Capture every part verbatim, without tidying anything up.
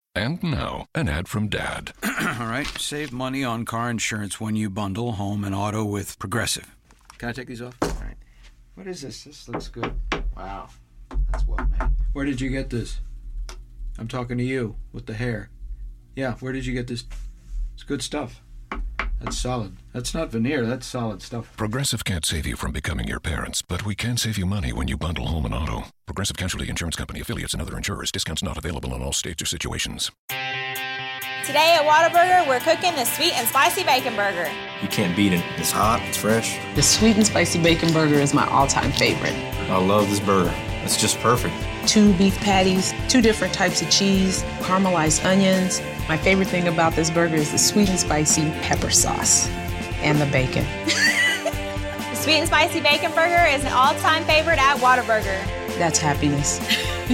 And now, an ad from Dad. All right, save money on car insurance when you bundle home and auto with Progressive. Can I take these off? All right. What is this? This looks good. Wow, that's well made. Where did you get this? I'm talking to you with the hair. Yeah, where did you get this? It's good stuff. That's solid. That's not veneer, that's solid stuff. Progressive can't save you from becoming your parents, but we can save you money when you bundle home and auto. Progressive Casualty Insurance Company, affiliates, and other insurers. Discounts not available in all states or situations. Today at Whataburger, we're cooking the sweet and spicy bacon burger. You can't beat it. It's hot, it's fresh. The sweet and spicy bacon burger is my all-time favorite. I love this burger. It's just perfect. Two beef patties, two different types of cheese, caramelized onions. My favorite thing about this burger is the sweet and spicy pepper sauce and the bacon. The sweet and spicy bacon burger is an all-time favorite at Whataburger. That's happiness.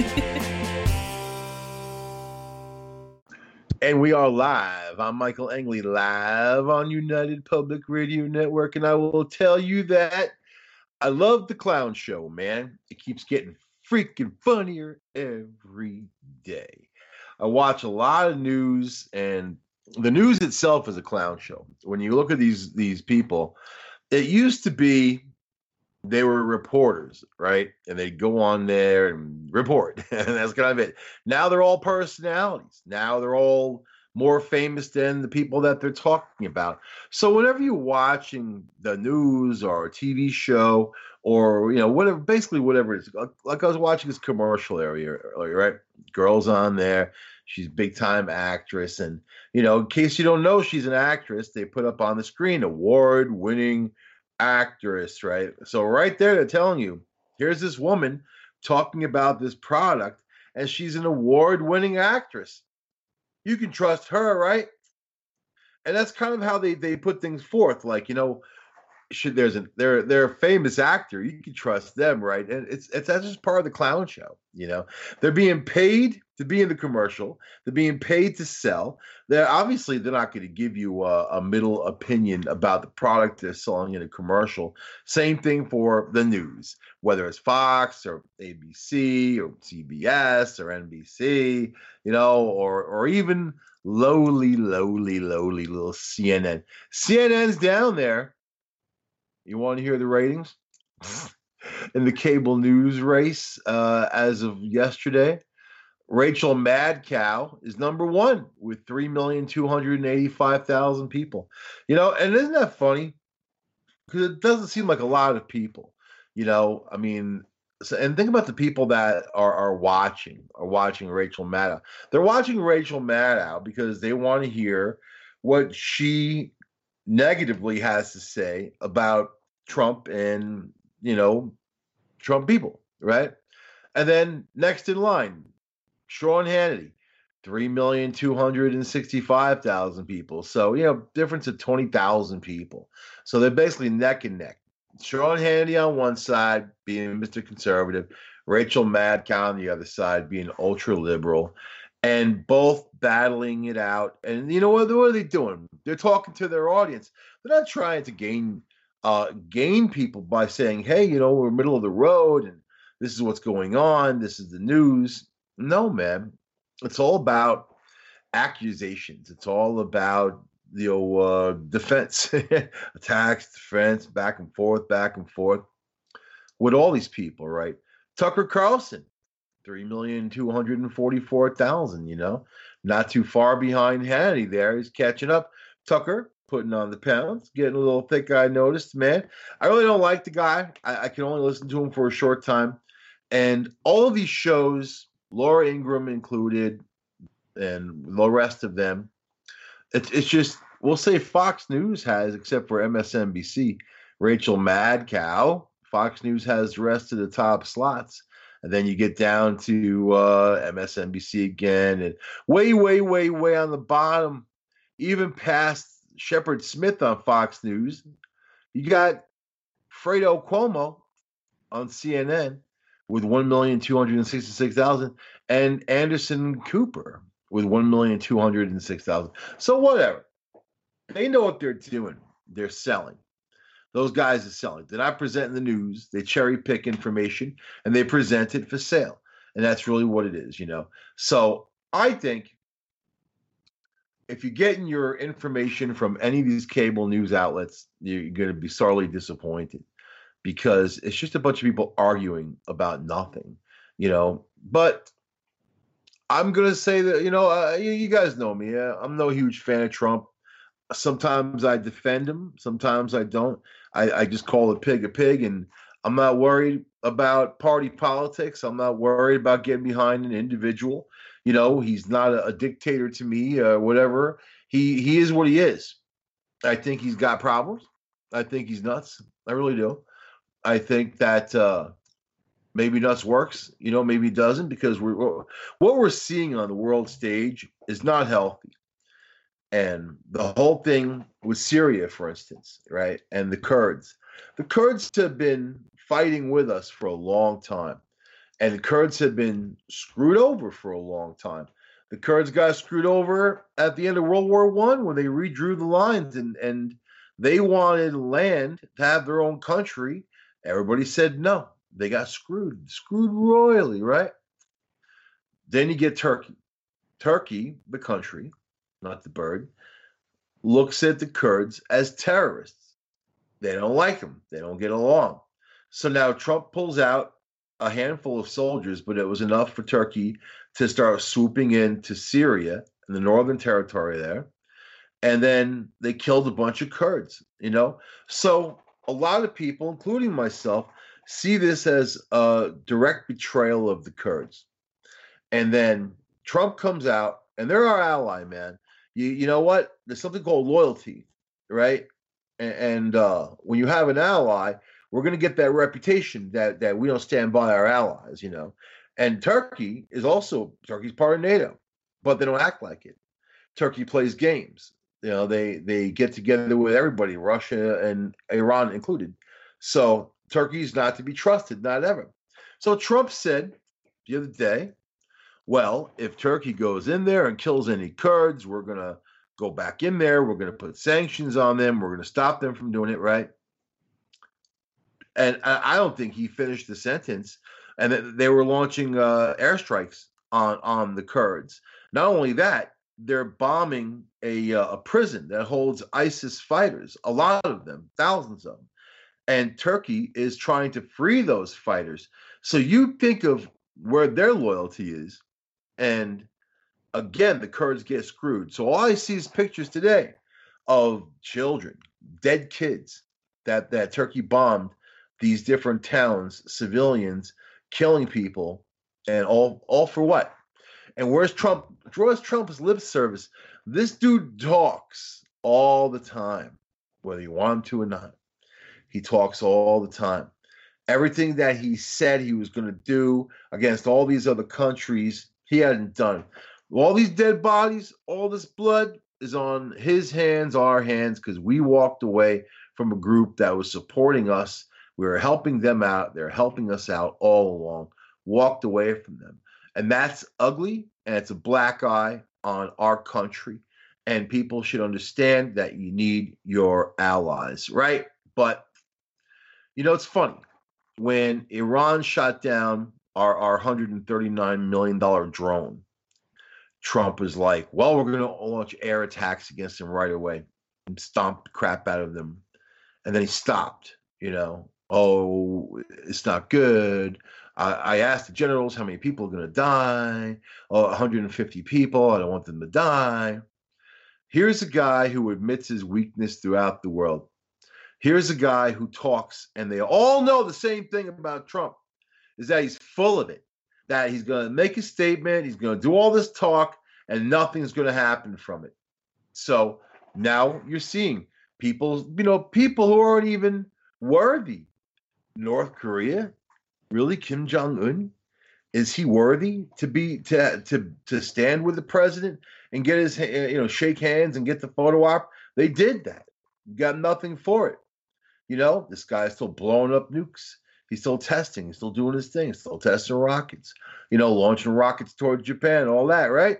And we are live. I'm Michael Engley, live on United Public Radio Network, and I will tell you that I love the clown show, man. It keeps getting freaking funnier every day. I watch a lot of news, and the news itself is a clown show. When you look at these these people, it used to be they were reporters, right? And they'd go on there and report, and that's kind of it. Now they're all personalities. Now they're all more famous than the people that they're talking about. So whenever you're watching the news or a T V show or, you know, whatever, basically whatever it is, like I was watching this commercial area earlier, right? Girl's on there. She's a big time actress. And, you know, in case you don't know she's an actress, they put up on the screen award winning actress, right? So right there, they're telling you, here's this woman talking about this product, and she's an award winning actress. You can trust her, right? And that's kind of how they, they put things forth. Like, you know, should there's a they're they're a famous actor, you can trust them, right? And it's it's that's just part of the clown show, you know. They're being paid to be in the commercial. They're being paid to sell. They're obviously they're not going to give you a, a middle opinion about the product they're selling in a commercial. Same thing for the news, whether it's Fox or A B C or C B S or N B C, you know, or or even lowly, lowly, lowly little C N N. C N N's down there. You want to hear the ratings? In the cable news race, uh, as of yesterday, Rachel Madcow is number one with three million two hundred eighty-five thousand people. You know, and isn't that funny? Because it doesn't seem like a lot of people. You know, I mean, so, and think about the people that are, are watching, are watching Rachel Maddow. They're watching Rachel Maddow because they want to hear what she negatively has to say about Trump and, you know, Trump people, right? And then next in line, Sean Hannity, three million two hundred sixty-five thousand people. So, you know, difference of twenty thousand people. So they're basically neck and neck. Sean Hannity on one side being Mister Conservative, Rachel Madcow on the other side being ultra liberal, and both battling it out. And you know what, what are they doing? They're talking to their audience. They're not trying to gain uh, gain people by saying, hey, you know, we're middle of the road and this is what's going on. This is the news. No, man. It's all about accusations. It's all about, you know, uh, defense, attacks, defense, back and forth, back and forth with all these people, right? Tucker Carlson, three million two hundred forty-four thousand, you know, not too far behind Hannity there. He's catching up. Tucker putting on the pounds, getting a little thick, I noticed, man. I really don't like the guy. I, I can only listen to him for a short time. And all of these shows, Laura Ingraham included, and the rest of them, it's it's just, we'll say Fox News has, except for M S N B C, Rachel Madcow. Fox News has the rest of the top slots. And then you get down to uh, M S N B C again, and way, way, way, way on the bottom, even past Shepard Smith on Fox News, you got Fredo Cuomo on C N N with one million two hundred sixty-six thousand, and Anderson Cooper with one million two hundred six thousand. So whatever. They know what they're doing. They're selling. Those guys are selling. They're not presenting the news. They cherry pick information and they present it for sale. And that's really what it is, you know. So I think if you're getting your information from any of these cable news outlets, you're going to be sorely disappointed because it's just a bunch of people arguing about nothing, you know. But I'm going to say that, you know, uh, you, you guys know me. Uh, I'm no huge fan of Trump. Sometimes I defend him. Sometimes I don't. I, I just call a pig a pig, and I'm not worried about party politics. I'm not worried about getting behind an individual. You know, he's not a, a dictator to me or whatever. He he is what he is. I think he's got problems. I think he's nuts. I really do. I think that uh, maybe nuts works. You know, maybe it doesn't, because we're what we're seeing on the world stage is not healthy. And the whole thing with Syria, for instance, right, and the Kurds. The Kurds have been fighting with us for a long time. And the Kurds have been screwed over for a long time. The Kurds got screwed over at the end of World War One when they redrew the lines, and, and they wanted land to have their own country. Everybody said no. They got screwed, screwed royally, right? Then you get Turkey. Turkey, the country, not the bird, looks at the Kurds as terrorists. They don't like them. They don't get along. So now Trump pulls out a handful of soldiers, but it was enough for Turkey to start swooping into Syria and the northern territory there. And then they killed a bunch of Kurds, you know? So a lot of people, including myself, see this as a direct betrayal of the Kurds. And then Trump comes out, and they're our ally, man. You you know what? There's something called loyalty, right? And, and uh, when you have an ally, we're going to get that reputation that that we don't stand by our allies, you know. And Turkey is also, Turkey's part of NATO, but they don't act like it. Turkey plays games. You know, they they get together with everybody, Russia and Iran included. So Turkey's not to be trusted, not ever. So Trump said the other day, well, if Turkey goes in there and kills any Kurds, we're going to go back in there. We're going to put sanctions on them. We're going to stop them from doing it, right? And I don't think he finished the sentence. And they were launching uh, airstrikes on, on the Kurds. Not only that, they're bombing a, uh, a prison that holds ISIS fighters, a lot of them, thousands of them. And Turkey is trying to free those fighters. So you think of where their loyalty is. And again, the Kurds get screwed. So all I see is pictures today of children, dead kids that, that Turkey bombed these different towns, civilians, killing people, and all all for what? And where's Trump? Where's Trump's lip service? This dude talks all the time, whether you want him to or not. He talks all the time. Everything that he said he was going to do against all these other countries, he hadn't done. All these dead bodies, all this blood is on his hands, our hands, because we walked away from a group that was supporting us. We were helping them out. They're helping us out all along. Walked away from them. And that's ugly, and it's a black eye on our country. And people should understand that you need your allies, right? But, you know, it's funny. When Iran shot down our, our one hundred thirty-nine million dollars drone, Trump was like, well, we're going to launch air attacks against them right away and stomp the crap out of them. And then he stopped, you know. Oh, it's not good. I, I asked the generals how many people are going to die. Oh, one hundred fifty people. I don't want them to die. Here's a guy who admits his weakness throughout the world. Here's a guy who talks, and they all know the same thing about Trump, is that he's full of it, that he's going to make a statement, he's going to do all this talk, and nothing's going to happen from it. So now you're seeing people, you know, people who aren't even worthy. North Korea, really? Kim Jong-un? Is he worthy to be to to to stand with the president and get his, you know, shake hands and get the photo op? They did that. Got nothing for it. You know, this guy's still blowing up nukes. He's still testing. He's still doing his thing. He's still testing rockets. You know, launching rockets towards Japan, all that, right?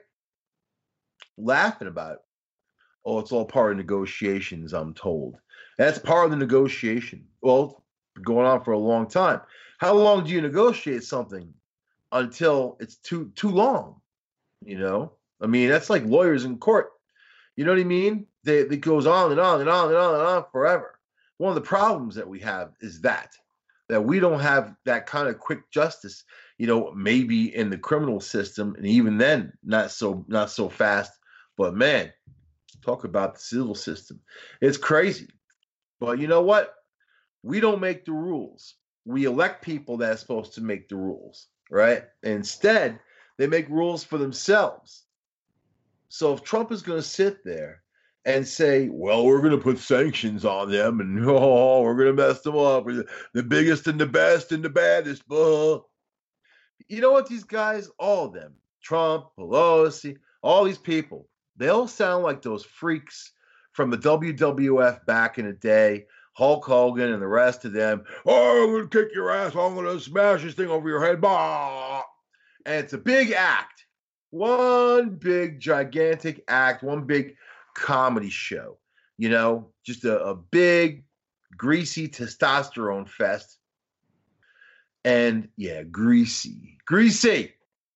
Laughing about it. Oh, it's all part of negotiations, I'm told. That's part of the negotiation. Well, going on for a long time. How long do you negotiate something until it's too too long? You know, I mean, that's like lawyers in court. You know what I mean? They, it goes on and on and on and on and on forever. One of the problems that we have is that, that we don't have that kind of quick justice, you know, maybe in the criminal system, and even then, not so not so fast. But man, talk about the civil system. It's crazy. But you know what? We don't make the rules. We elect people that are supposed to make the rules, right? Instead, they make rules for themselves. So if Trump is going to sit there and say, well, we're going to put sanctions on them and oh, we're going to mess them up. We're the biggest and the best and the baddest. Blah. You know what? These guys, all of them, Trump, Pelosi, all these people, they all sound like those freaks from the W W F back in the day, Hulk Hogan and the rest of them. Oh, I'm going to kick your ass. I'm going to smash this thing over your head. Bah. And it's a big act. One big, gigantic act. One big comedy show. You know, just a, a big, greasy testosterone fest. And, yeah, greasy. Greasy.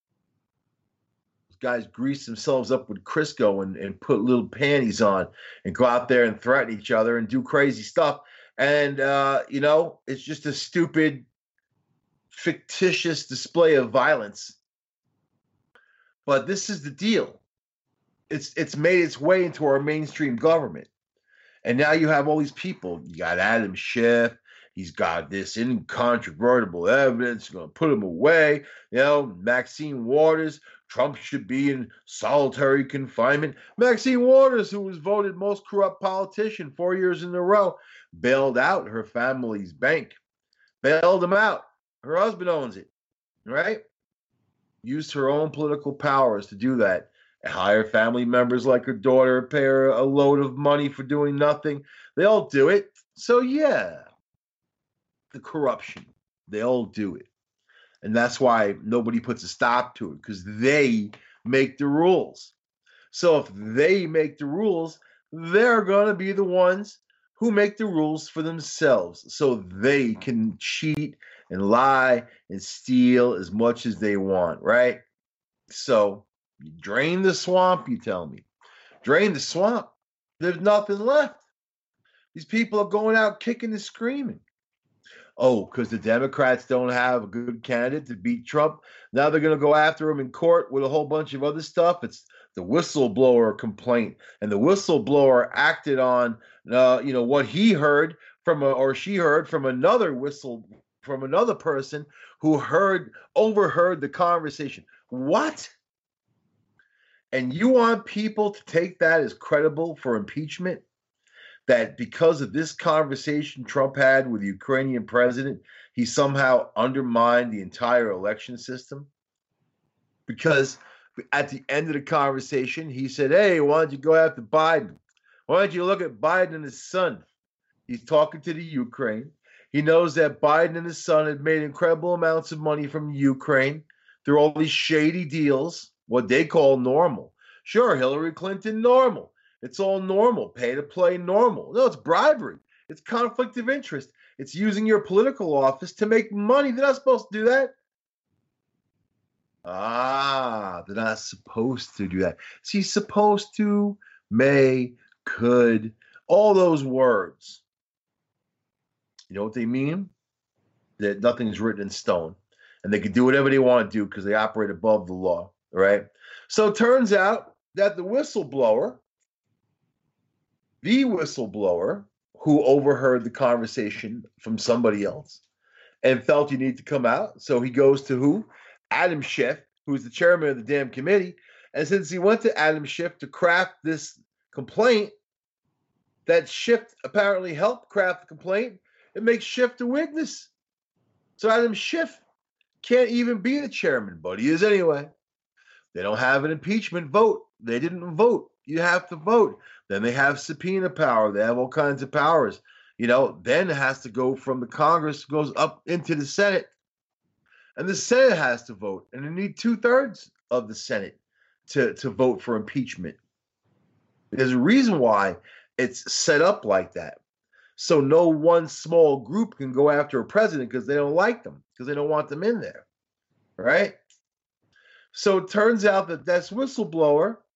Guys grease themselves up with Crisco and, and put little panties on and go out there and threaten each other and do crazy stuff. And, uh, you know, it's just a stupid, fictitious display of violence. But this is the deal. It's it's made its way into our mainstream government. And now you have all these people. You got Adam Schiff. He's got this incontrovertible evidence. You're going to put him away. You know, Maxine Waters. Trump should be in solitary confinement. Maxine Waters, who was voted most corrupt politician four years in a row, bailed out her family's bank. Bailed them out. Her husband owns it, right? Used her own political powers to do that. And hire family members like her daughter, pay her a load of money for doing nothing. They all do it. So, yeah, the corruption. They all do it. And that's why nobody puts a stop to it, because they make the rules. So if they make the rules, they're going to be the ones who make the rules for themselves so they can cheat and lie and steal as much as they want, right? So you drain the swamp, you tell me. Drain the swamp. There's nothing left. These people are going out kicking and screaming. Oh, because the Democrats don't have a good candidate to beat Trump. Now they're going to go after him in court with a whole bunch of other stuff. It's the whistleblower complaint. And the whistleblower acted on, uh, you know, what he heard from, a, or she heard from another whistle, from another person who heard, overheard the conversation. What? And you want people to take that as credible for impeachment? That because of this conversation Trump had with the Ukrainian president, he somehow undermined the entire election system? Because at the end of the conversation, he said, hey, why don't you go after Biden? Why don't you look at Biden and his son? He's talking to the Ukraine. He knows that Biden and his son had made incredible amounts of money from Ukraine through all these shady deals, what they call normal. Sure, Hillary Clinton, normal. It's all normal. Pay to play normal. No, it's bribery. It's conflict of interest. It's using your political office to make money. They're not supposed to do that. Ah, they're not supposed to do that. See, supposed to, may, could, all those words. You know what they mean? That nothing's written in stone. And they can do whatever they want to do because they operate above the law, right? So it turns out that the whistleblower, the whistleblower who overheard the conversation from somebody else and felt you need to come out. So he goes to who? Adam Schiff, who's the chairman of the damn committee. And since he went to Adam Schiff to craft this complaint, that Schiff apparently helped craft the complaint, it makes Schiff the witness. So Adam Schiff can't even be the chairman, but he is anyway. They don't have an impeachment vote. They didn't vote. You have to vote. Then they have subpoena power. They have all kinds of powers. You know, then it has to go from the Congress, goes up into the Senate. And the Senate has to vote. And they need two-thirds of the Senate to, to vote for impeachment. There's a reason why it's set up like that. So no one small group can go after a president because they don't like them, because they don't want them in there. Right? So it turns out that this whistleblower,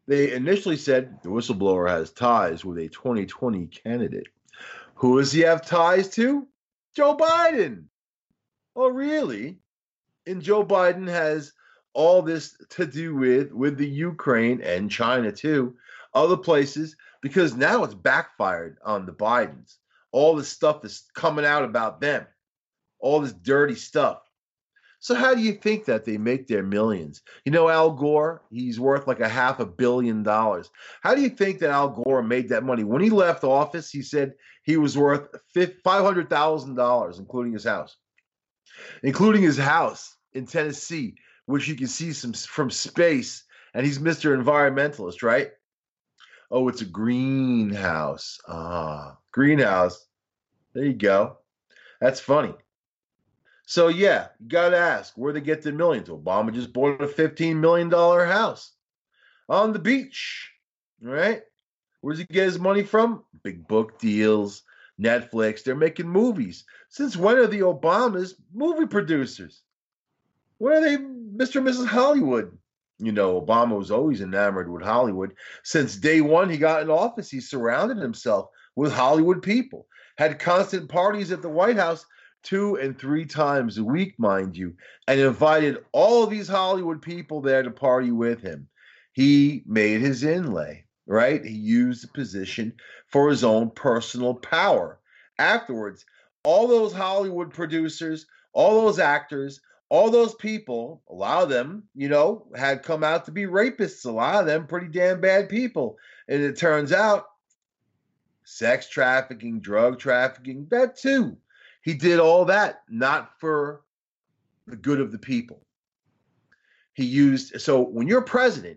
They initially said the whistleblower has ties with a twenty twenty candidate. Who does he have ties to? Joe Biden. Oh, really? And Joe Biden has all this to do with with the Ukraine and China too, other places, because now it's backfired on the Bidens. All this stuff is coming out about them, all this dirty stuff. So how do you think that they make their millions? You know, Al Gore, he's worth like a half a billion dollars. How do you think that Al Gore made that money? When he left office, he said he was worth five hundred thousand dollars, including his house, including his house in Tennessee, which you can see some from space. And he's Mister Environmentalist, right? Oh, it's a greenhouse. Ah, greenhouse. There you go. That's funny. So, yeah, you got to ask, where they get the millions? Obama just bought a fifteen million dollars house on the beach, right? Where does he get his money from? Big book deals, Netflix. They're making movies. Since when are the Obamas movie producers? When are they Mister and Missus Hollywood? You know, Obama was always enamored with Hollywood. Since day one he got in office, he surrounded himself with Hollywood people, had constant parties at the White House, two and three times a week, mind you, and invited all of these Hollywood people there to party with him. He made his inlay, right? He used the position for his own personal power. Afterwards, all those Hollywood producers, all those actors, all those people, a lot of them, you know, had come out to be rapists, a lot of them pretty damn bad people. And it turns out, sex trafficking, drug trafficking, that too. He did all that, not for the good of the people. He used, so when you're president,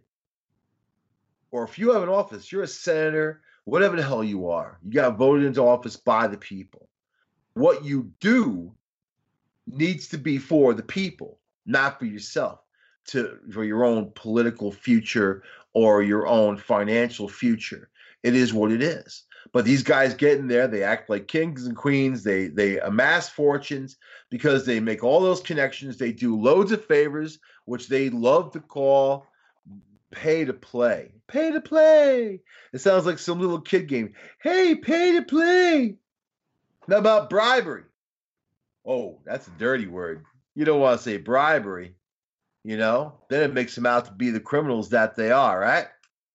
or if you have an office, you're a senator, whatever the hell you are, you got voted into office by the people. What you do needs to be for the people, not for yourself, to for your own political future or your own financial future. It is what it is. But these guys get in there, they act like kings and queens, they they amass fortunes because they make all those connections, they do loads of favors, which they love to call pay to play. Pay to play. It sounds like some little kid game. Hey, pay to play. How about bribery? Oh, that's a dirty word. You don't want to say bribery, you know? Then it makes them out to be the criminals that they are, right?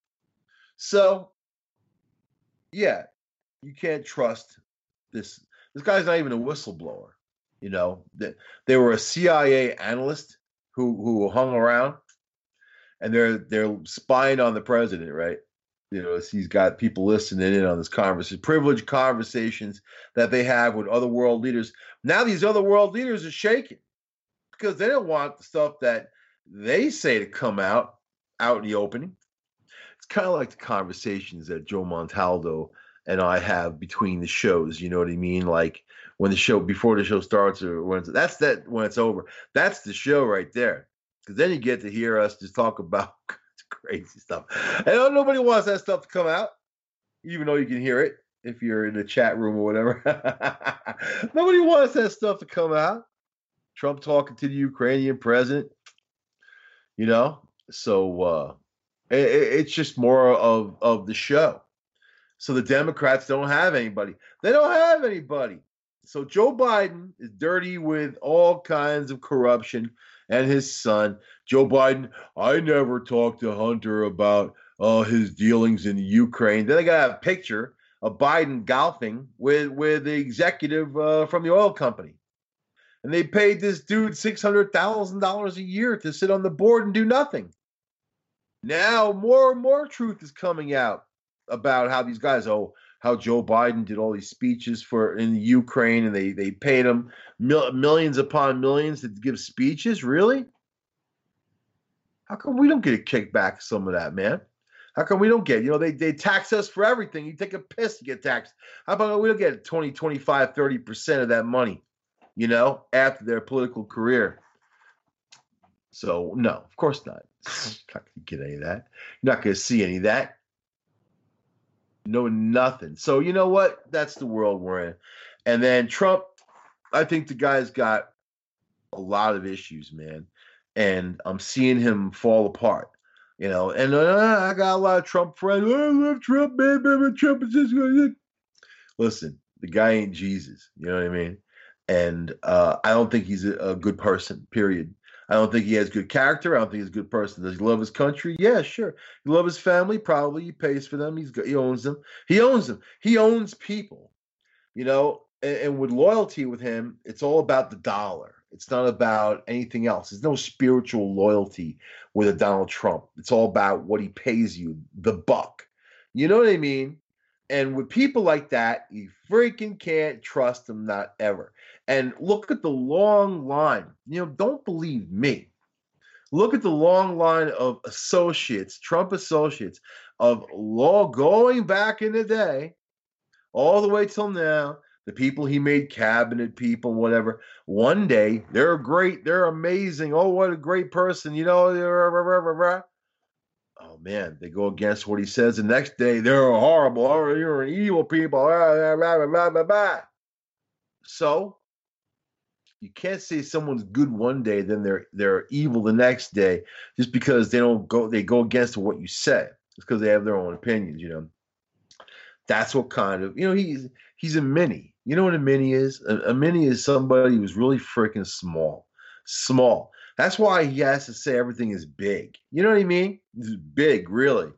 So, yeah, you can't trust this. This guy's not even a whistleblower, you know? They, they were a C I A analyst who who hung around, and they're they're spying on the president, right? You know, he's got people listening in on this conversation, privileged conversations that they have with other world leaders. Now these other world leaders are shaking because they don't want the stuff that they say to come out, out in the opening. It's kind of like the conversations that Joe Montaldo and I have between the shows. You know what I mean? Like when the show, before the show starts, or when it's, that's that when it's over. That's the show right there. Because then you get to hear us just talk about crazy stuff. And nobody wants that stuff to come out, even though you can hear it if you're in the chat room or whatever. Nobody wants that stuff to come out. Trump talking to the Ukrainian president, you know? So uh, it, it's just more of, of the show. So the Democrats don't have anybody. They don't have anybody. So Joe Biden is dirty with all kinds of corruption, and his son, Joe Biden. I never talked to Hunter about uh, his dealings in the Ukraine. Then they got a picture of Biden golfing with, with the executive uh, from the oil company. And they paid this dude six hundred thousand dollars a year to sit on the board and do nothing. Now more and more truth is coming out about how these guys, oh, how Joe Biden did all these speeches for in the Ukraine, and they they paid him mil- millions upon millions to give speeches. Really? How come we don't get a kickback some of that, man? How come we don't get, you know, they, they tax us for everything. You take a piss to get taxed. How about we don't get twenty, twenty-five, thirty percent of that money, you know, after their political career? So, no, of course not. You're not going to get any of that. You're not going to see any of that. No, nothing. So, you know what? That's the world we're in. And then Trump, I think the guy's got a lot of issues, man. And I'm seeing him fall apart. You know, and uh, I got a lot of Trump friends. Oh, I love Trump, man, man, Trump is just good. Listen, the guy ain't Jesus. You know what I mean? And uh, I don't think he's a, a good person, period. I don't think he has good character. I don't think he's a good person. Does he love his country? Yeah, sure. He loves his family? Probably. He pays for them. He's He owns them. He owns them. He owns people. You know, and, and with loyalty with him, it's all about the dollar. It's not about anything else. There's no spiritual loyalty with a Donald Trump. It's all about what he pays you, the buck. You know what I mean? And with people like that, you freaking can't trust them, not ever. And look at the long line. You know, don't believe me. Look at the long line of associates, Trump associates, of law going back in the day, all the way till now. The people he made cabinet people, whatever. One day, they're great. They're amazing. Oh, what a great person. You know, oh, man, they go against what he says. The next day, they're horrible. Oh, you're an evil people. So you can't say someone's good one day, then they're they're evil the next day, just because they don't go they go against what you say. It's because they have their own opinions, you know. That's what kind of, you know, he's he's a mini. You know what a mini is? A, a mini is somebody who's really freaking small. Small. That's why he has to say everything is big. You know what I mean? It's big, really.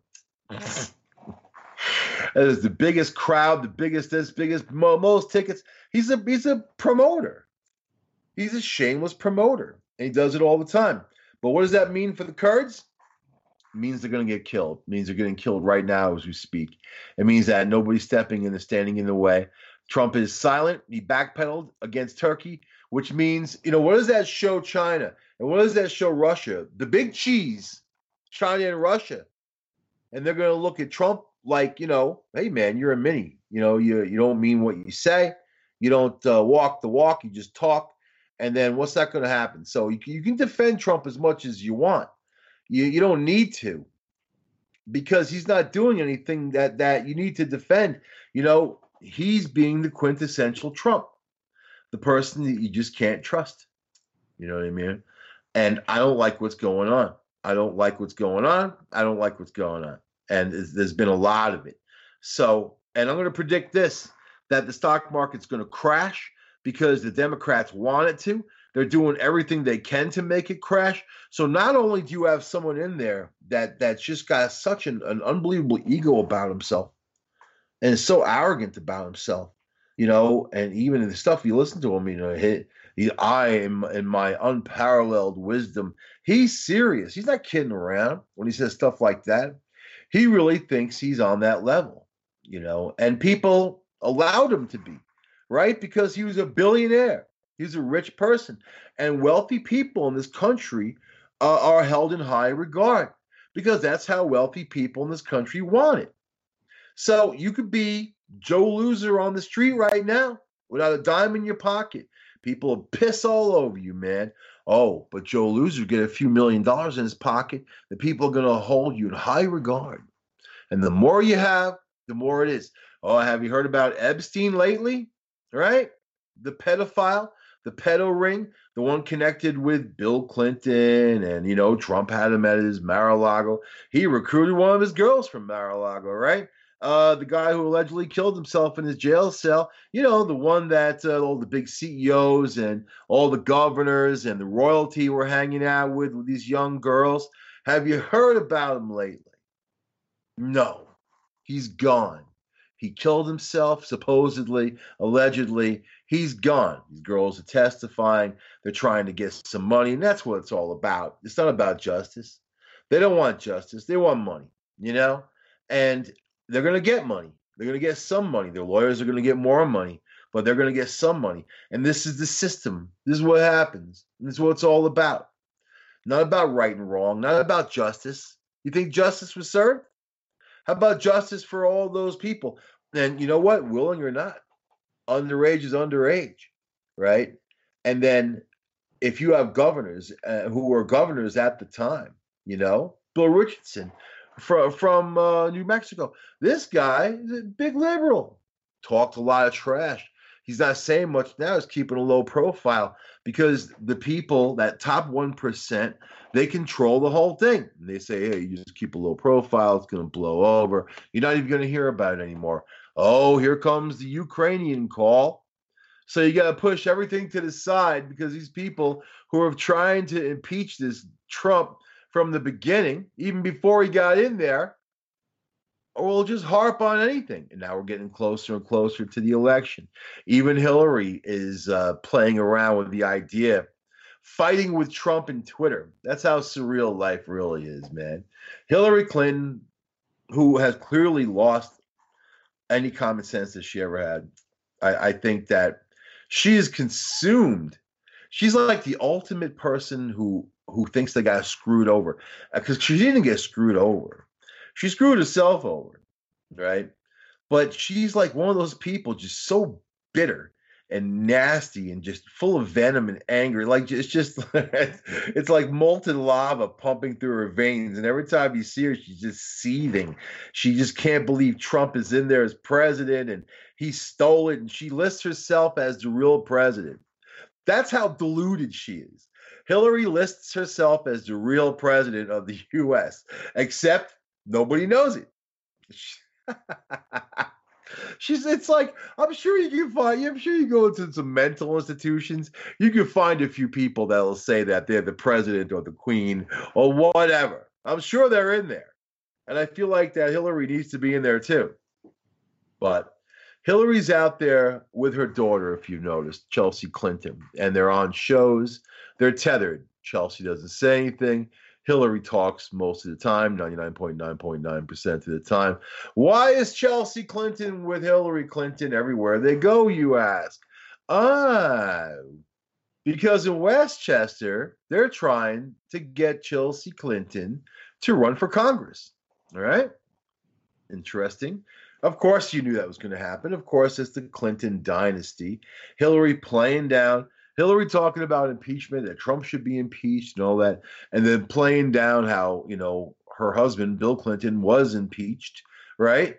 There's the biggest crowd, the biggest this, biggest mo- most tickets. He's a he's a promoter. He's a shameless promoter, and he does it all the time. But what does that mean for the Kurds? It means they're going to get killed. It means they're getting killed right now as we speak. It means that nobody's stepping in and standing in the way. Trump is silent. He backpedaled against Turkey, which means, you know, what does that show China? And what does that show Russia? The big cheese, China and Russia. And they're going to look at Trump like, you know, hey, man, you're a mini. You know, you, you don't mean what you say. You don't uh, walk the walk. You just talk. And then what's that going to happen? So you, you can defend Trump as much as you want. You you don't need to, because he's not doing anything that, that you need to defend. You know, he's being the quintessential Trump, the person that you just can't trust. You know what I mean? And I don't like what's going on. I don't like what's going on. I don't like what's going on. And there's been a lot of it. So, and I'm going to predict this, that the stock market's going to crash because the Democrats want it to. They're doing everything they can to make it crash. So not only do you have someone in there that that's just got such an, an unbelievable ego about himself and is so arrogant about himself, you know, and even in the stuff you listen to him, you know, he, he, I am in my unparalleled wisdom. He's serious. He's not kidding around when he says stuff like that. He really thinks he's on that level, you know, and people allowed him to be, right? Because he was a billionaire. He's a rich person, and wealthy people in this country uh, are held in high regard because that's how wealthy people in this country want it. So you could be Joe Loser on the street right now without a dime in your pocket. People will piss all over you, man. Oh, but Joe Loser get a few million dollars in his pocket. The people are going to hold you in high regard. And the more you have, the more it is. Oh, have you heard about Epstein lately? Right? The pedophile. The pedo ring, the one connected with Bill Clinton, and, you know, Trump had him at his Mar-a-Lago. He recruited one of his girls from Mar-a-Lago, right? Uh, the guy who allegedly killed himself in his jail cell, you know, the one that uh, all the big C E Os and all the governors and the royalty were hanging out with, with these young girls. Have you heard about him lately? No, he's gone. He killed himself, supposedly, allegedly. He's gone. These girls are testifying. They're trying to get some money, and that's what it's all about. It's not about justice. They don't want justice. They want money, you know? And they're going to get money. They're going to get some money. Their lawyers are going to get more money, but they're going to get some money. And this is the system. This is what happens. This is what it's all about. Not about right and wrong. Not about justice. You think justice was served? How about justice for all those people? And you know what? Willing or not, underage is underage, right? And then if you have governors uh, who were governors at the time, you know, Bill Richardson from, from uh, New Mexico, this guy is a big liberal, talked a lot of trash. he's not saying much now. He's keeping a low profile because the people, that top one percent, they control the whole thing. And they say, hey, you just keep a low profile. It's going to blow over. You're not even going to hear about it anymore. Oh, here comes the Ukrainian call. So you got to push everything to the side because these people who are trying to impeach this Trump from the beginning, even before he got in there, will just harp on anything. And now we're getting closer and closer to the election. Even Hillary is uh, playing around with the idea, fighting with Trump and Twitter. That's how surreal life really is, man. Hillary Clinton, who has clearly lost any common sense that she ever had, I, I think that she is consumed. She's like the ultimate person who who thinks they got screwed over, because she didn't get screwed over. She screwed herself over, right? But she's like one of those people, just so bitter and nasty and just full of venom and anger. Like it's just, it's like molten lava pumping through her veins. And every time you see her, she's just seething. She just can't believe Trump is in there as president and he stole it. And she lists herself as the real president. That's how deluded she is. Hillary lists herself as the real president of the U S, except nobody knows it. She's, it's like, I'm sure you can find, I'm sure you go into some mental institutions, you can find a few people that will say that they're the president or the queen or whatever. I'm sure they're in there. And I feel like that Hillary needs to be in there too. But Hillary's out there with her daughter, if you've noticed, Chelsea Clinton, and they're on shows. They're tethered. Chelsea doesn't say anything. Hillary talks most of the time, ninety-nine point nine nine nine percent of the time. Why is Chelsea Clinton with Hillary Clinton everywhere they go, you ask? Ah, because in Westchester, they're trying to get Chelsea Clinton to run for Congress. All right? Interesting. Of course you knew that was going to happen. Of course, it's the Clinton dynasty. Hillary playing down. Hillary talking about impeachment, that Trump should be impeached and all that, and then playing down how, you know, her husband, Bill Clinton, was impeached, right?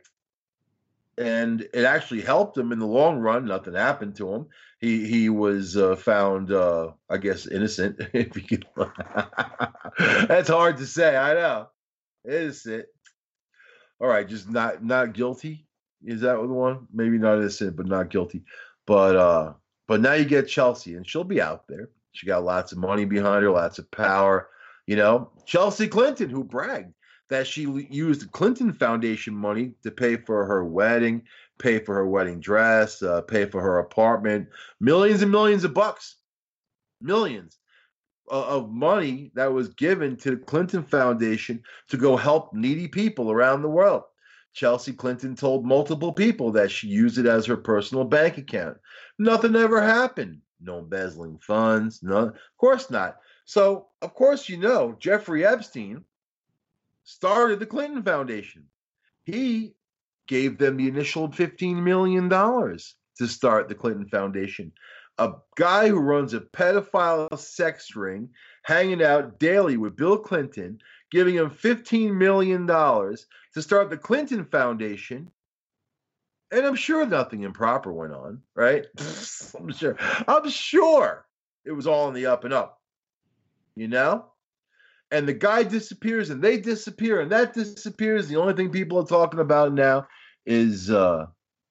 And it actually helped him in the long run. Nothing happened to him. He he was uh, found, uh, I guess, innocent. If you could. That's hard to say. I know. Innocent. All right, just not not guilty. Is that the one? Maybe not innocent, but not guilty. But uh, but now you get Chelsea, and she'll be out there. She got lots of money behind her, lots of power. You know, Chelsea Clinton, who bragged that she used the Clinton Foundation money to pay for her wedding, pay for her wedding dress, uh, pay for her apartment, millions and millions of bucks, millions of money that was given to the Clinton Foundation to go help needy people around the world. Chelsea Clinton told multiple people that she used it as her personal bank account. Nothing ever happened. No embezzling funds. No, of course not. So, of course, you know, Jeffrey Epstein started the Clinton Foundation. He gave them the initial fifteen million dollars to start the Clinton Foundation. A guy who runs a pedophile sex ring, hanging out daily with Bill Clinton, giving him fifteen million dollars to start the Clinton Foundation. And I'm sure nothing improper went on, right? I'm sure. I'm sure it was all in the up and up, you know? And the guy disappears and they disappear and that disappears. The only thing people are talking about now is uh,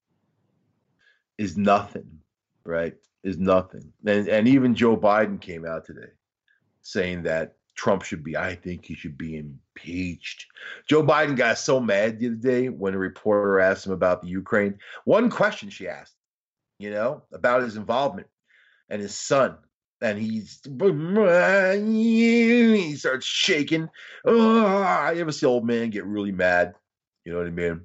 is nothing, right? Is nothing. And and even Joe Biden came out today saying that Trump should be, I think he should be impeached. Joe Biden got so mad the other day when a reporter asked him about the Ukraine. One question she asked, you know, about his involvement and his son. And he's, he starts shaking. Oh, you ever see old man get really mad? You know what I mean?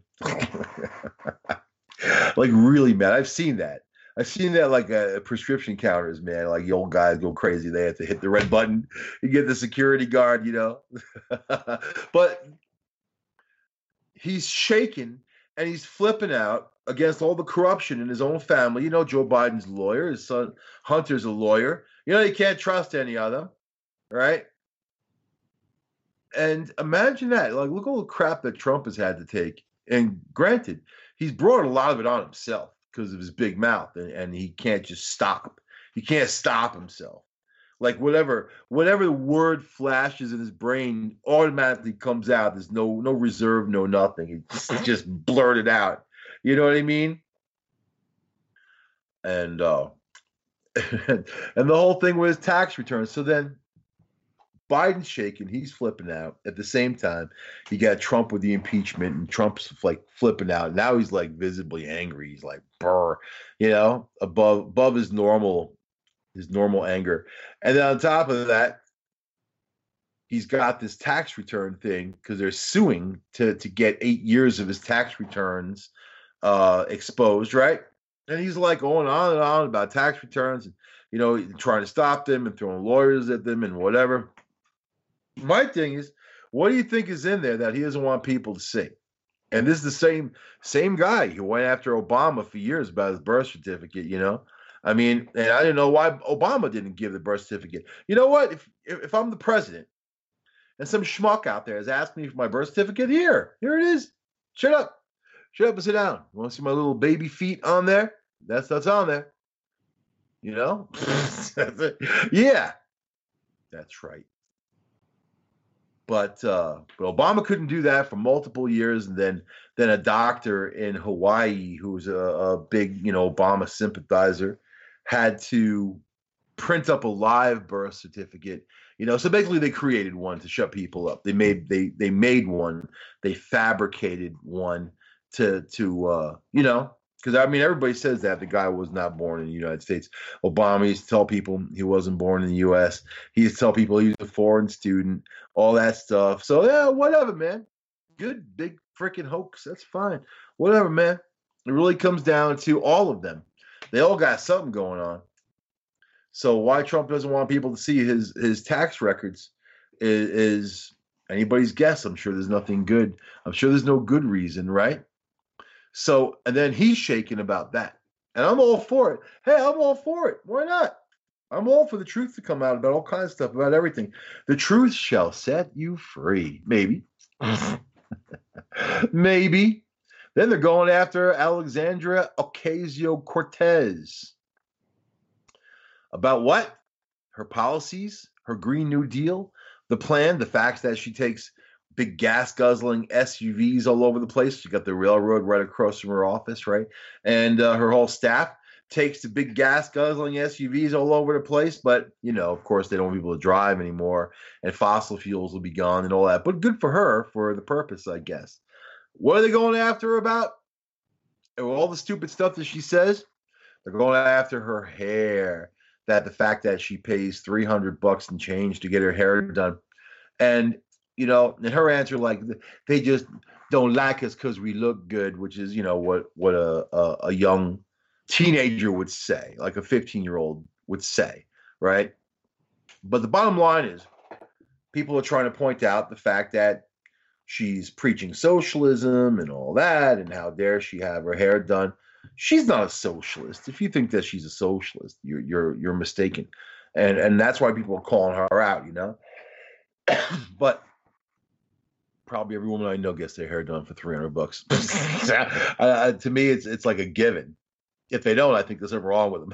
Like really mad. I've seen that. I've seen that like uh, prescription counters, man. Like the old guys go crazy. They have to hit the red button. You get the security guard, you know. But he's shaking and he's flipping out against all the corruption in his own family. You know, Joe Biden's a lawyer. His son Hunter's a lawyer. You know, you can't trust any of them, right? And imagine that. Like, look at all the crap that Trump has had to take. And granted, he's brought a lot of it on himself. because of his big mouth, and, and he can't just stop. He can't stop himself. Like whatever, whatever the word flashes in his brain automatically comes out. There's no no reserve, no nothing. He just, just blurted out. You know what I mean? And uh, and the whole thing with his tax returns. So then Biden's shaking, he's flipping out. At the same time, you got Trump with the impeachment, and Trump's like flipping out. Now he's like visibly angry. He's like, brr, you know, above above his normal his normal anger. And then on top of that, he's got this tax return thing because they're suing to to get eight years of his tax returns uh, exposed, right? And he's like going on and on about tax returns, and you know, trying to stop them and throwing lawyers at them and whatever. My thing is, what do you think is in there that he doesn't want people to see? And this is the same same guy who went after Obama for years about his birth certificate, you know? I mean, and I didn't know why Obama didn't give the birth certificate. You know what? If if, if I'm the president and some schmuck out there has asked me for my birth certificate, here, here it is. Shut up. Shut up and sit down. You want to see my little baby feet on there? That's that's on there. You know? Yeah. That's right. But uh, but Obama couldn't do that for multiple years, and then then a doctor in Hawaii who's a, a big, you know, Obama sympathizer had to print up a live birth certificate. You know, so basically they created one to shut people up. They made they they made one. They fabricated one to to uh, you know, because I mean everybody says that the guy was not born in the United States. Obama used to tell people he wasn't born in the U S. He used to tell people he was a foreign student, all that stuff. So yeah, whatever, man. Good big freaking hoax. That's fine. Whatever, man. It really comes down to all of them. They all got something going on. So why Trump doesn't want people to see his his tax records is, is anybody's guess. I'm sure there's nothing good. I'm sure there's no good reason, right? So, and then he's shaking about that. And I'm all for it. Hey, I'm all for it. Why not? I'm all for the truth to come out about all kinds of stuff, about everything. The truth shall set you free. Maybe. Maybe. Then they're going after Alexandria Ocasio-Cortez. About what? Her policies, her Green New Deal, the plan, the fact that she takes big gas guzzling S U Vs all over the place. She got the railroad right across from her office, right? And uh, her whole staff takes the big gas guzzling S U Vs all over the place. But, you know, of course, they don't want people to drive anymore, and fossil fuels will be gone and all that. But good for her for the purpose, I guess. What are they going after her about? All the stupid stuff that she says? They're going after her hair. That the fact that she pays three hundred bucks and change to get her hair done. And, you know, and her answer, like, they just don't like us because we look good, which is, you know, what what a, a, a young teenager would say, like a fifteen-year-old would say, right? But the bottom line is people are trying to point out the fact that she's preaching socialism and all that, and how dare she have her hair done. She's not a socialist. If you think that she's a socialist, you're you're you're mistaken. And and that's why people are calling her out, you know? But probably every woman I know gets their hair done for three hundred bucks. uh, to me, it's it's like a given. If they don't, I think there's something wrong with them.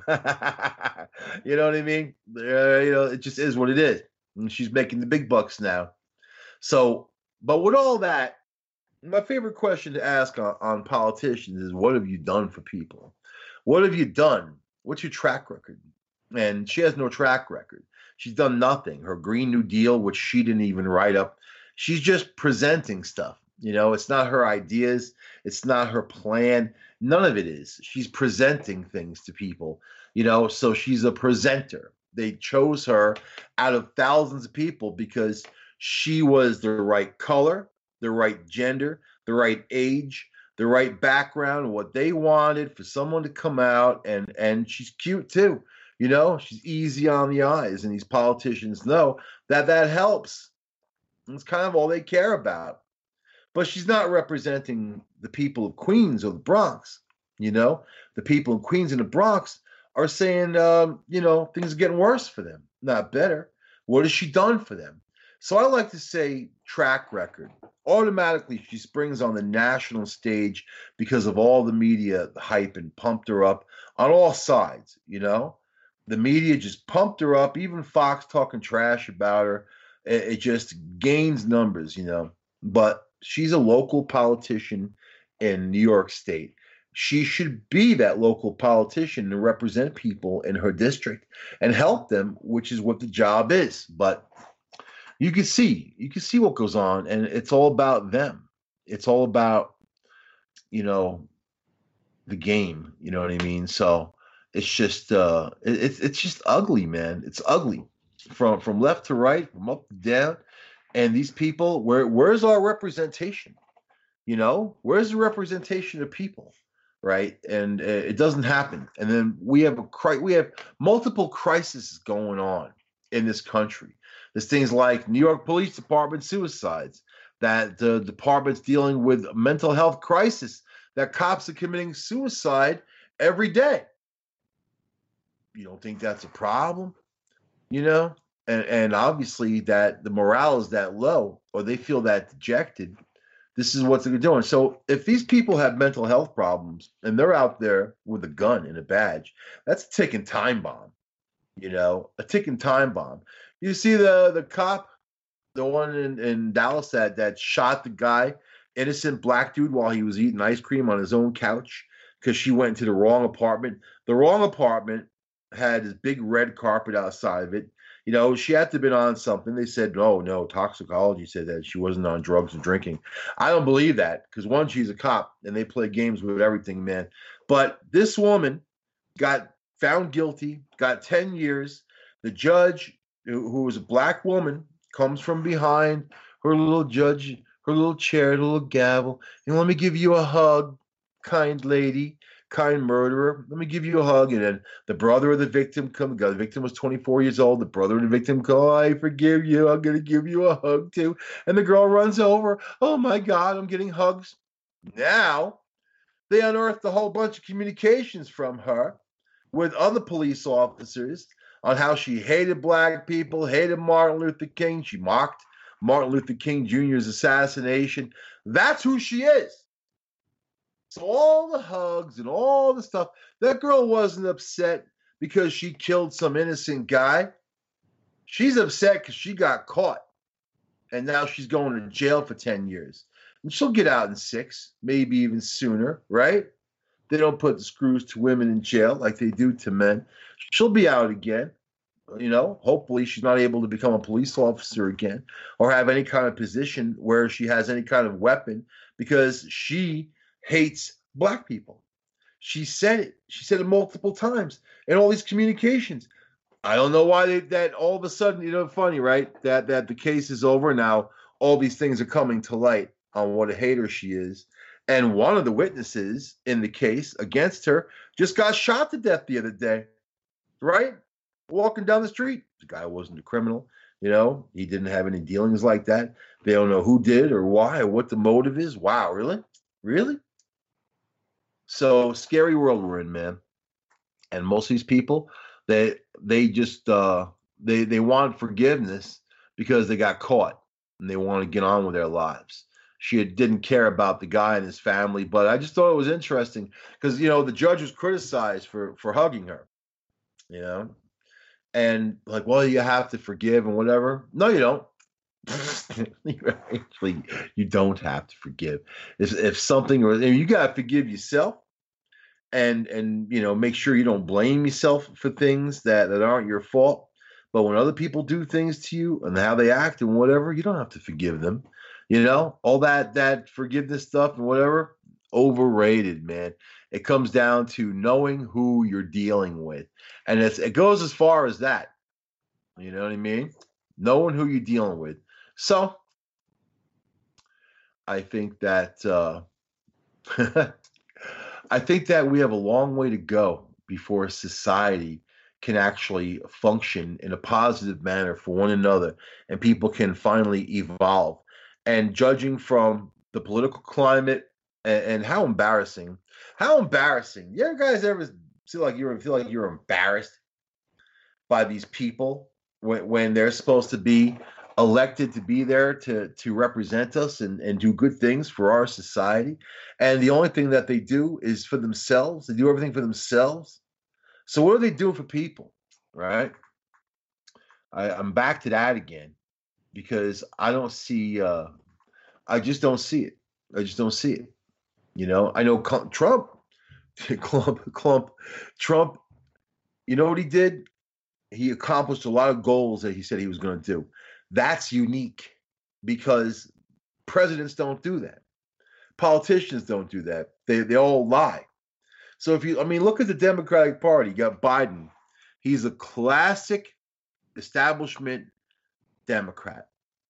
You know what I mean? Uh, you know, it just is what it is. And she's making the big bucks now. So, but with all that, my favorite question to ask on, on politicians is, what have you done for people? What have you done? What's your track record? And she has no track record. She's done nothing. Her Green New Deal, which she didn't even write up, she's just presenting stuff. You know, it's not her ideas. It's not her plan. None of it is. She's presenting things to people, you know, so she's a presenter. They chose her out of thousands of people because she was the right color, the right gender, the right age, the right background, what they wanted for someone to come out, and and she's cute too. You know, she's easy on the eyes, and these politicians know that that helps. It's kind of all they care about. But she's not representing the people of Queens or the Bronx. You know, the people in Queens and the Bronx are saying, um, you know, things are getting worse for them, not better. What has she done for them? So I like to say track record. automatically she springs on the national stage because of all the media hype and pumped her up on all sides, you know? The media just pumped her up, even Fox talking trash about her. It, it just gains numbers, you know? But she's a local politician in New York State. She should be that local politician to represent people in her district and help them, which is what the job is. But you can see, you can see what goes on, and it's all about them. It's all about, you know, the game. You know what I mean? So it's just, uh, it, it's it's just ugly, man. It's ugly from from left to right, from up to down. And these people, where where's our representation? You know, where's the representation of people? Right, and uh, it doesn't happen. And then we have a cri- we have multiple crises going on in this country. There's things like New York Police Department suicides, that the department's dealing with mental health crisis, that cops are committing suicide every day. You don't think that's a problem? You know, and and obviously that the morale is that low, or they feel that dejected. This is what they're doing. So if these people have mental health problems and they're out there with a gun and a badge, that's a ticking time bomb, you know, a ticking time bomb. You see the the cop, the one in, in Dallas that, that shot the guy, innocent black dude, while he was eating ice cream on his own couch because she went to the wrong apartment. The wrong apartment had this big red carpet outside of it. You know, she had to have been on something. They said, no, no, toxicology said that she wasn't on drugs or drinking. I don't believe that because, one, she's a cop and they play games with everything, man. But this woman got found guilty, got ten years. The judge, who, who was a black woman, comes from behind her little judge, her little chair, her little gavel. And let me give you a hug, kind lady. Kind murderer, let me give you a hug. And then the brother of the victim comes. The victim was twenty-four years old. The brother of the victim goes, oh, I forgive you. I'm going to give you a hug too. And the girl runs over. Oh my God, I'm getting hugs. Now they unearthed a whole bunch of communications from her with other police officers on how she hated black people, hated Martin Luther King. She mocked Martin Luther King Junior's assassination. That's who she is. So all the hugs and all the stuff, that girl wasn't upset because she killed some innocent guy. She's upset because she got caught. And now she's going to jail for ten years. And she'll get out in six, maybe even sooner, right? They don't put the screws to women in jail like they do to men. She'll be out again. You know, hopefully she's not able to become a police officer again or have any kind of position where she has any kind of weapon because she hates black people. She said it. She said it multiple times in all these communications. I don't know why they, that all of a sudden, you know, funny, right? That that the case is over now. All these things are coming to light on what a hater she is. And one of the witnesses in the case against her just got shot to death the other day, right? Walking down the street. The guy wasn't a criminal. You know, he didn't have any dealings like that. They don't know who did or why or what the motive is. Wow, really? Really? So scary world we're in, man. And most of these people, they they just uh, they they want forgiveness because they got caught and they want to get on with their lives. She didn't care about the guy and his family, but I just thought it was interesting because you know the judge was criticized for for hugging her, you know, and like, well, you have to forgive and whatever. No, you don't. Actually, you don't have to forgive. If if something, or you got to forgive yourself, and and you know make sure you don't blame yourself for things that that aren't your fault. But when other people do things to you and how they act and whatever, you don't have to forgive them. You know, all that that forgiveness stuff and whatever, overrated, man. It comes down to knowing who you're dealing with, and it's it goes as far as that. You know what I mean? Knowing who you're dealing with. So I think that uh, I think that we have a long way to go before society can actually function in a positive manner for one another, and people can finally evolve. And judging from the political climate and, and how embarrassing, how embarrassing. You ever guys ever feel like you're feel like you're embarrassed by these people when when they're supposed to be elected to be there to to represent us and, and do good things for our society. And the only thing that they do is for themselves. They do everything for themselves. So what are they doing for people, right? I, I'm back to that again because I don't see, uh, I just don't see it. I just don't see it. You know, I know Trump, Clump, Clump, Trump, you know what he did? He accomplished a lot of goals that he said he was going to do. That's unique because presidents don't do that. Politicians don't do that. They they all lie. So if you, I mean, look at the Democratic Party. You got Biden. He's a classic establishment Democrat.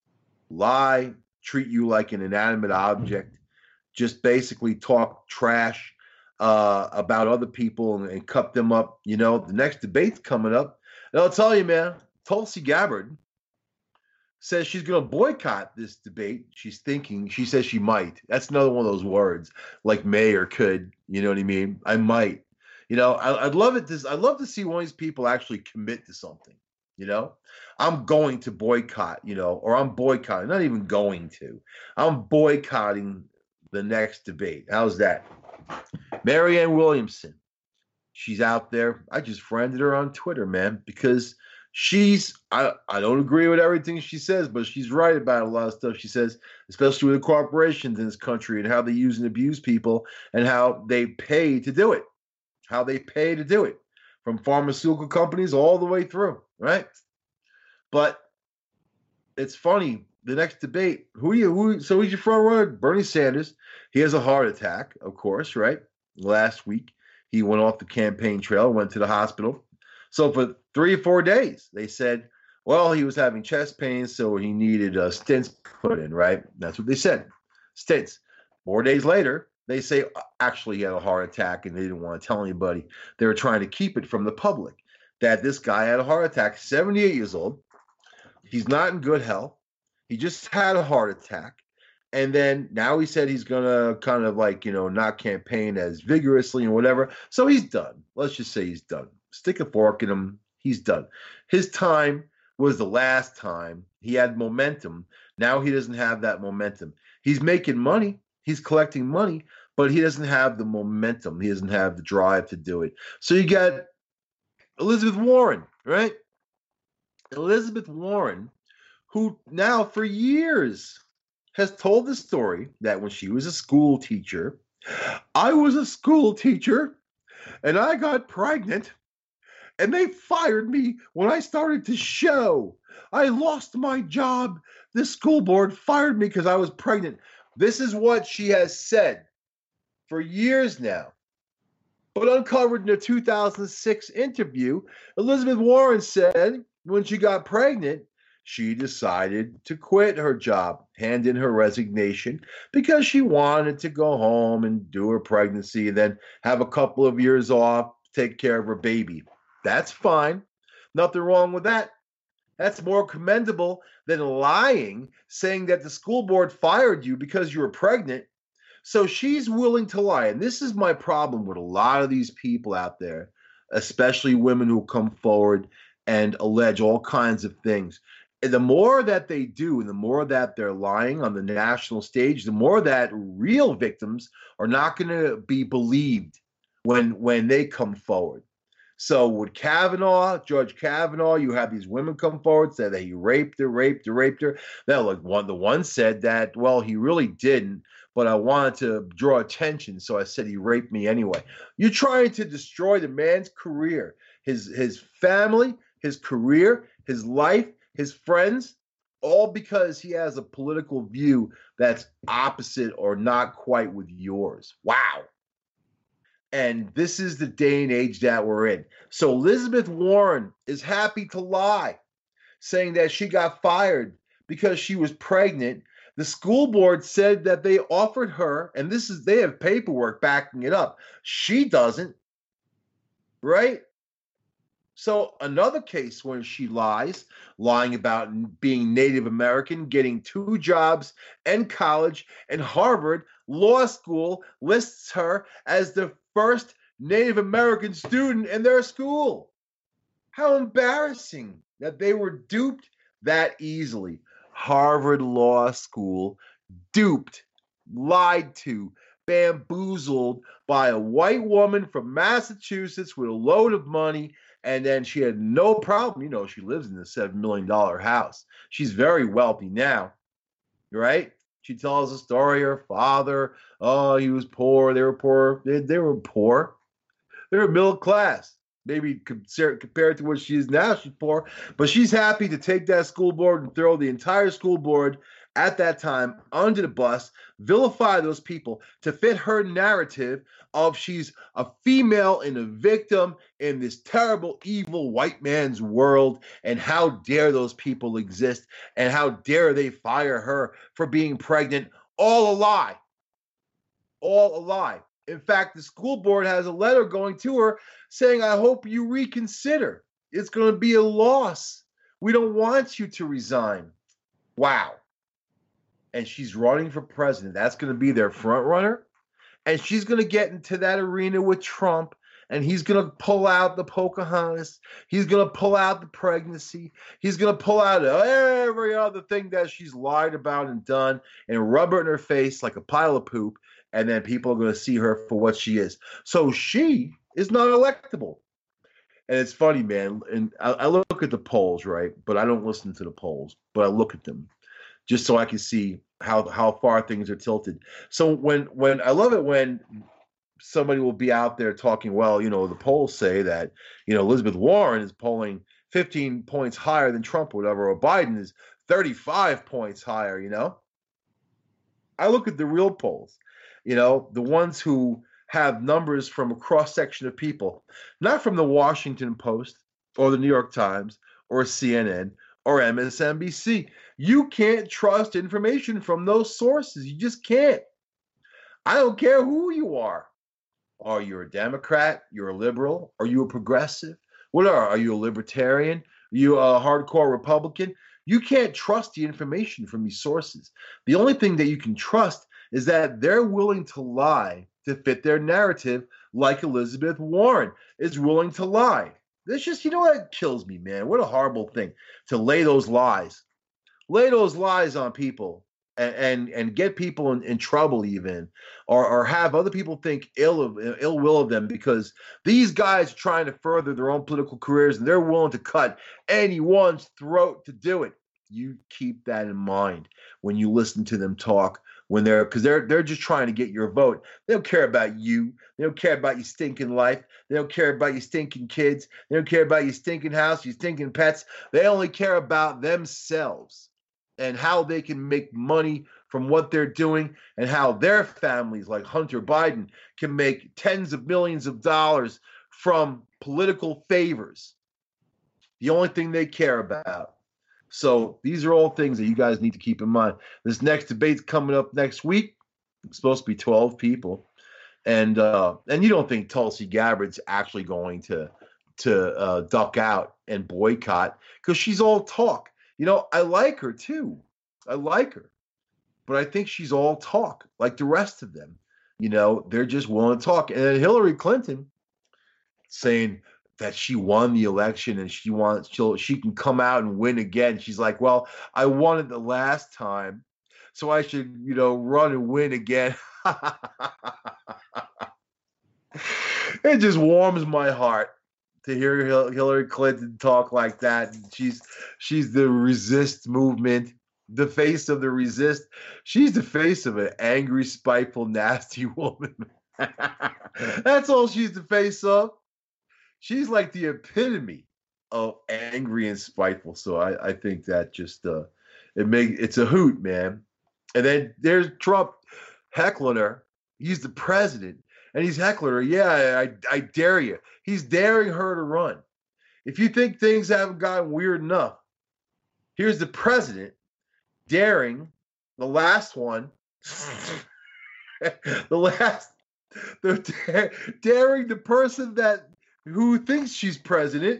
Lie, treat you like an inanimate object, just basically talk trash uh, about other people and, and cut them up. You know, the next debate's coming up. And I'll tell you, man, Tulsi Gabbard says she's going to boycott this debate. She's thinking, she says she might. That's another one of those words, like may or could. You know what I mean? I might. You know, I, I'd love it. To, I'd love to see one of these people actually commit to something. You know, I'm going to boycott, you know, or I'm boycotting, not even going to. I'm boycotting the next debate. How's that? Marianne Williamson. She's out there. I just friended her on Twitter, man, because she's, I, I don't agree with everything she says, but she's right about a lot of stuff she says, especially with the corporations in this country and how they use and abuse people and how they pay to do it, how they pay to do it, from pharmaceutical companies all the way through, right? But it's funny, the next debate, who you, who, so who's your front runner? Bernie Sanders. He has a heart attack, of course, right? Last week, he went off the campaign trail, went to the hospital. So for three or four days, they said, well, he was having chest pain, so he needed uh, stents put in, right? That's what they said, stents. Four days later, they say, actually, he had a heart attack, and they didn't want to tell anybody. They were trying to keep it from the public that this guy had a heart attack, seventy-eight years old. He's not in good health. He just had a heart attack. And then now he said he's going to kind of like, you know, not campaign as vigorously and whatever. So he's done. Let's just say he's done. Stick a fork in him. He's done. His time was the last time. He had momentum. Now he doesn't have that momentum. He's making money. He's collecting money, but he doesn't have the momentum. He doesn't have the drive to do it. So you got Elizabeth Warren, right? Elizabeth Warren, who now for years has told the story that when she was a school teacher, I was a school teacher and I got pregnant and they fired me when I started to show. I lost my job. The school board fired me because I was pregnant. This is what she has said for years now. But uncovered in a two thousand six interview, Elizabeth Warren said when she got pregnant, she decided to quit her job, hand in her resignation, because she wanted to go home and do her pregnancy and then have a couple of years off, take care of her baby. That's fine. Nothing wrong with that. That's more commendable than lying, saying that the school board fired you because you were pregnant. So she's willing to lie. And this is my problem with a lot of these people out there, especially women who come forward and allege all kinds of things. And the more that they do, and the more that they're lying on the national stage, the more that real victims are not going to be believed when when they come forward. So with Kavanaugh, Judge Kavanaugh, you have these women come forward, say that he raped her, raped her, raped her. Now, look, one the one said that, well, he really didn't, but I wanted to draw attention, so I said he raped me anyway. You're trying to destroy the man's career, his his family, his career, his life, his friends, all because he has a political view that's opposite or not quite with yours. Wow. And this is the day and age that we're in. So Elizabeth Warren is happy to lie, saying that she got fired because she was pregnant. The school board said that they offered her, and this is, they have paperwork backing it up. She doesn't, right? So another case when she lies, lying about being Native American, getting two jobs and college, and Harvard Law School lists her as the first Native American student in their school. How embarrassing that they were duped that easily. Harvard Law School, duped, lied to, bamboozled by a white woman from Massachusetts with a load of money, and then she had no problem. You know, she lives in a seven million dollars house. She's very wealthy now, right? She tells a story, her father, oh, he was poor, they were poor, they, they were poor. They were middle class. Maybe compared to what she is now, she's poor. But she's happy to take that school board and throw the entire school board at that time under the bus, vilify those people to fit her narrative of she's a female and a victim in this terrible, evil white man's world, and how dare those people exist, and how dare they fire her for being pregnant. All a lie. All a lie. In fact, the school board has a letter going to her saying, I hope you reconsider. It's going to be a loss. We don't want you to resign. Wow. And she's running for president. That's going to be their front runner. And she's going to get into that arena with Trump, and he's going to pull out the Pocahontas. He's going to pull out the pregnancy. He's going to pull out every other thing that she's lied about and done and rub it in her face like a pile of poop. And then people are going to see her for what she is. So she is not electable. And it's funny, man. And I, I look at the polls, right? But I don't listen to the polls, but I look at them just so I can see how how far things are tilted. So when when I love it when somebody will be out there talking, well, you know, the polls say that, you know, Elizabeth Warren is polling fifteen points higher than Trump or whatever, or Biden is thirty-five points higher, you know? I look at the real polls, you know, the ones who have numbers from a cross-section of people, not from the Washington Post or the New York Times or C N N or M S N B C. You can't trust information from those sources. You just can't. I don't care who you are. Are you a Democrat? You're a liberal? Are you a progressive? What are? Are you a libertarian? Are you a hardcore Republican? You can't trust the information from these sources. The only thing that you can trust is that they're willing to lie to fit their narrative, like Elizabeth Warren is willing to lie. This just, you know what kills me, man? What a horrible thing to lay those lies. Lay those lies on people and and, and get people in, in trouble even, or or have other people think ill of ill will of them because these guys are trying to further their own political careers and they're willing to cut anyone's throat to do it. You keep that in mind when you listen to them talk. When they're, because they're they're just trying to get your vote. They don't care about you. They don't care about your stinking life. They don't care about your stinking kids. They don't care about your stinking house, your stinking pets. They only care about themselves and how they can make money from what they're doing and how their families, like Hunter Biden, can make tens of millions of dollars from political favors. The only thing they care about. So these are all things that you guys need to keep in mind. This next debate's coming up next week. It's supposed to be twelve people. And uh, and you don't think Tulsi Gabbard's actually going to, to uh, duck out and boycott because she's all talk. You know, I like her too. I like her. But I think she's all talk like the rest of them. You know, they're just willing to talk. And then Hillary Clinton saying that she won the election and she wants she'll she can come out and win again. She's like, well, I won it the last time, so I should, you know, run and win again. It just warms my heart to hear Hillary Clinton talk like that. She's she's the resist movement, the face of the resist. She's the face of an angry, spiteful, nasty woman. That's all she's the face of. She's like the epitome of angry and spiteful. So I, I think that just uh, it make it's a hoot, man. And then there's Trump heckling her. He's the president, and he's heckling her. Yeah, I, I dare you. He's daring her to run. If you think things haven't gotten weird enough, here's the president daring the last one, the last, the daring the person that. Who thinks she's president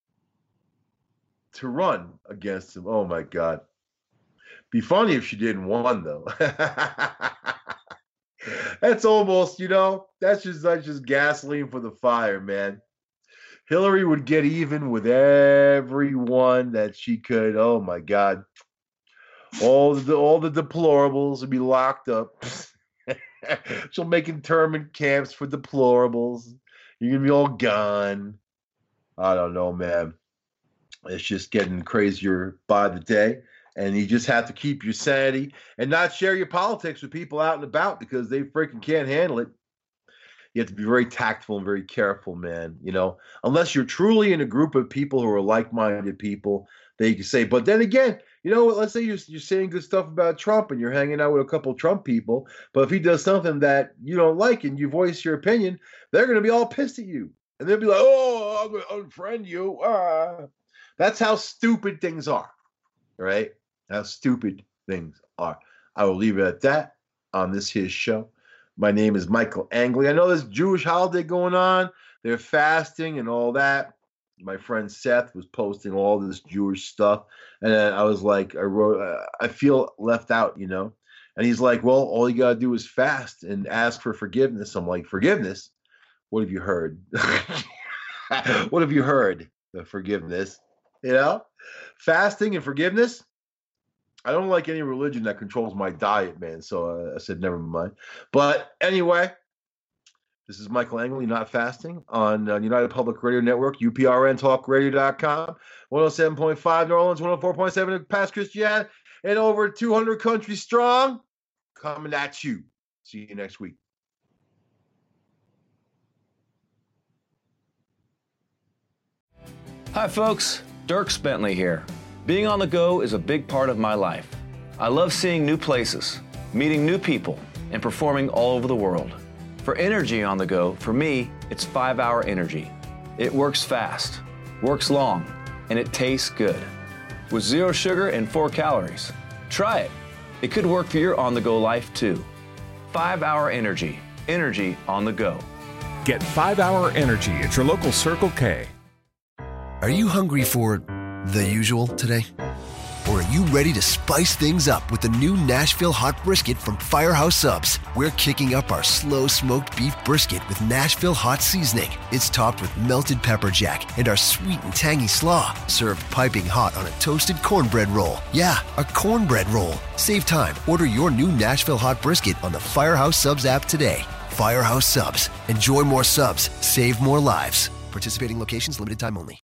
to run against him. Oh my God. Be funny if she didn't won though. That's almost, you know, that's just that's just gasoline for the fire, man. Hillary would get even with everyone that she could. Oh my God. all the all the deplorables will be locked up. She'll make internment camps for deplorables. You're gonna be all gone. I don't know, man. It's just getting crazier by the day. And you just have to keep your sanity and not share your politics with people out and about because they freaking can't handle it. You have to be very tactful and very careful, man. You know, unless you're truly in a group of people who are like-minded people, that you can say. But then again, you know, let's say you're, you're saying good stuff about Trump and you're hanging out with a couple of Trump people, but if he does something that you don't like and you voice your opinion, they're going to be all pissed at you. And they'll be like, oh, I'm going to unfriend you. Ah. That's how stupid things are, right? How stupid things are. I will leave it at that on this here show. My name is Michael Angley. I know there's Jewish holiday going on. They're fasting and all that. My friend Seth was posting all this Jewish stuff. And I was like, I wrote, uh, I feel left out, you know. And he's like, well, all you got to do is fast and ask for forgiveness. I'm like, forgiveness? What have you heard? What have you heard? The forgiveness, you know? Fasting and forgiveness? I don't like any religion that controls my diet, man. So uh, I said, never mind. But anyway, this is Michael Angley, Not Fasting, on uh, United Public Radio Network, U P R N talk radio dot com, one oh seven point five New Orleans, one oh four point seven Pass Christian, and over two hundred countries strong, coming at you. See you next week. Hi, folks. Dierks Bentley here. Being on the go is a big part of my life. I love seeing new places, meeting new people, and performing all over the world. For energy on the go, for me, it's five hour Energy. It works fast, works long, and it tastes good. With zero sugar and four calories. Try it. It could work for your on-the-go life, too. five hour Energy. Energy on the go. Get five hour Energy at your local Circle K. Are you hungry for the usual today? Or are you ready to spice things up with the new Nashville Hot Brisket from Firehouse Subs? We're kicking up our slow-smoked beef brisket with Nashville Hot Seasoning. It's topped with melted pepper jack and our sweet and tangy slaw, served piping hot on a toasted cornbread roll. Yeah, a cornbread roll. Save time. Order your new Nashville Hot Brisket on the Firehouse Subs app today. Firehouse Subs. Enjoy more subs. Save more lives. Participating locations, limited time only.